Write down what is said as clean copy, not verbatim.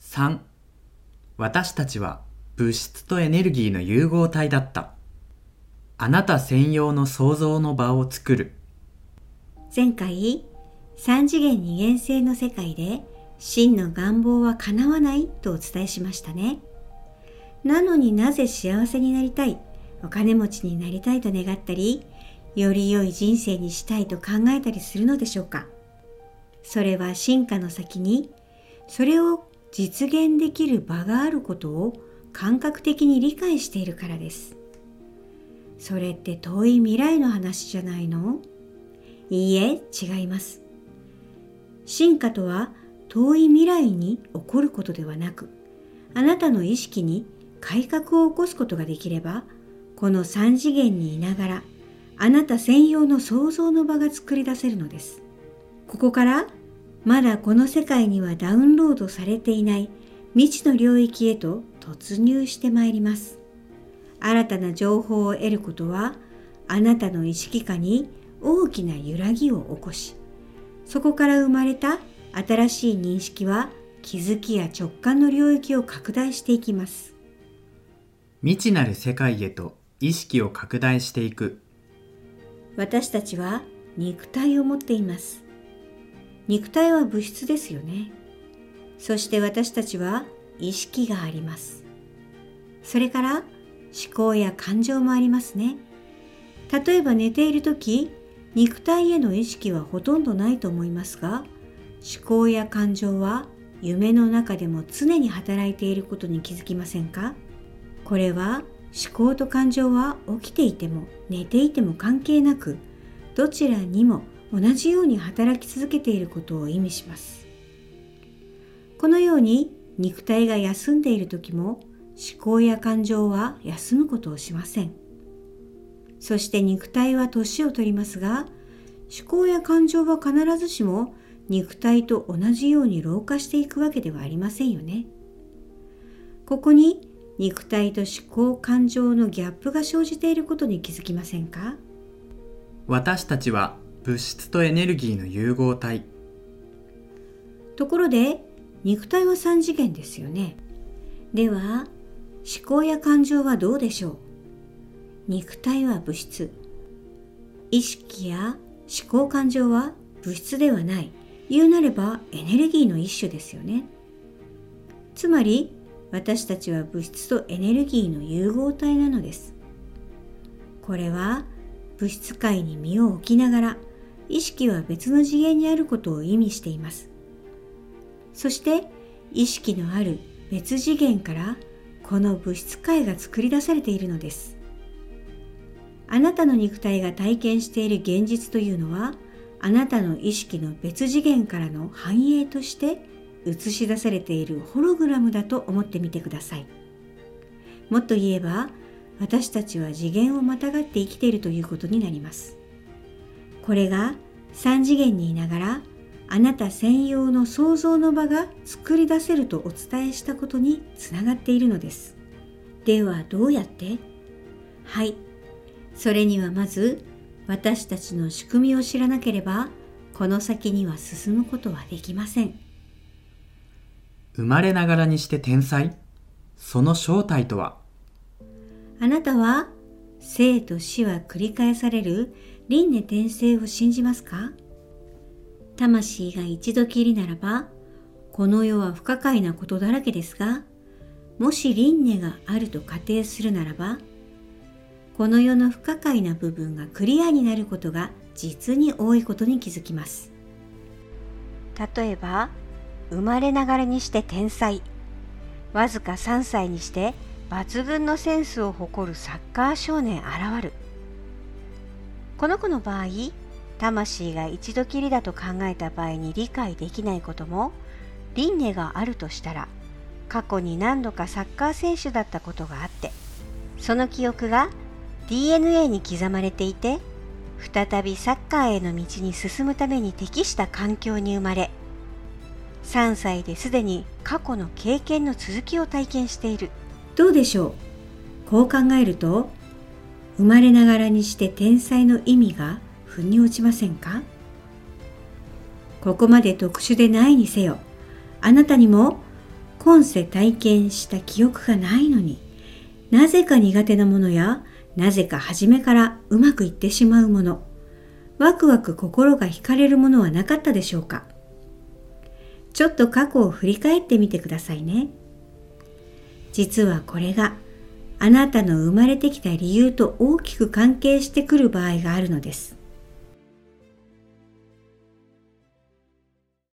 3. 私たちは物質とエネルギーの融合体だった。あなた専用の創造の場を作る。 前回、三次元二元性の世界で真の願望は叶わないとお伝えしましたね。なのになぜ幸せになりたい、お金持ちになりたいと願ったり、より良い人生にしたいと考えたりするのでしょうか。それは進化の先に、それを実現できる場があることを感覚的に理解しているからです。それって遠い未来の話じゃないの？いいえ、違います。進化とは遠い未来に起こることではなく、あなたの意識に改革を起こすことができれば、この三次元にいながら、あなた専用の創造の場が作り出せるのです。ここからまだこの世界にはダウンロードされていない未知の領域へと突入してまいります。新たな情報を得ることは、あなたの意識下に大きな揺らぎを起こし、そこから生まれた新しい認識は気づきや直感の領域を拡大していきます。 未知なる世界へと意識を拡大していく。 私たちは肉体を持っています。肉体は物質ですよね。そして私たちは意識があります。それから思考や感情もありますね。例えば寝ているとき、肉体への意識はほとんどないと思いますが、思考や感情は夢の中でも常に働いていることに気づきませんか？これは思考と感情は起きていても寝ていても関係なく、どちらにも同じように働き続けていることを意味します。このように肉体が休んでいる時も思考や感情は休むことをしません。そして肉体は年を取りますが、思考や感情は必ずしも肉体と同じように老化していくわけではありませんよね。ここに肉体と思考感情のギャップが生じていることに気づきませんか？ 私たちは物質とエネルギーの融合体。 ところで肉体は三次元ですよね。では思考や感情はどうでしょう？肉体は物質、意識や思考感情は物質ではない、言うなればエネルギーの一種ですよね。つまり私たちは物質とエネルギーの融合体なのです。これは物質界に身を置きながら意識は別の次元にあることを意味しています。そして意識のある別次元からこの物質界が作り出されているのです。あなたの肉体が体験している現実というのは、あなたの意識の別次元からの反映として映し出されているホログラムだと思ってみてください。もっと言えば、私たちは次元をまたがって生きているということになります。これが三次元にいながら、あなた専用の創造の場が作り出せるとお伝えしたことにつながっているのです。ではどうやって？はい。それにはまず、私たちの仕組みを知らなければ、この先には進むことはできません。 生まれながらにして天才？その正体とは？ あなたは、生と死は繰り返される輪廻転生を信じますか？魂が一度きりならば、この世は不可解なことだらけですが、もし輪廻があると仮定するならば、この世の不可解な部分がクリアになることが実に多いことに気づきます。例えば、生まれながらにして天才、わずか3歳にして抜群のセンスを誇るサッカー少年現る。この子の場合、魂が一度きりだと考えた場合に理解できないことも、輪廻があるとしたら、過去に何度かサッカー選手だったことがあって、その記憶がDNA に刻まれていて、再びサッカーへの道に進むために適した環境に生まれ、3歳ですでに過去の経験の続きを体験している。どうでしょう？こう考えると、生まれながらにして天才の意味が腑に落ちませんか？ここまで特殊でないにせよ、あなたにも今世体験した記憶がないのに、なぜか苦手なものや、なぜか初めからうまくいってしまうもの、ワクワク心が惹かれるものはなかったでしょうか。ちょっと過去を振り返ってみてくださいね。実はこれがあなたの生まれてきた理由と大きく関係してくる場合があるのです。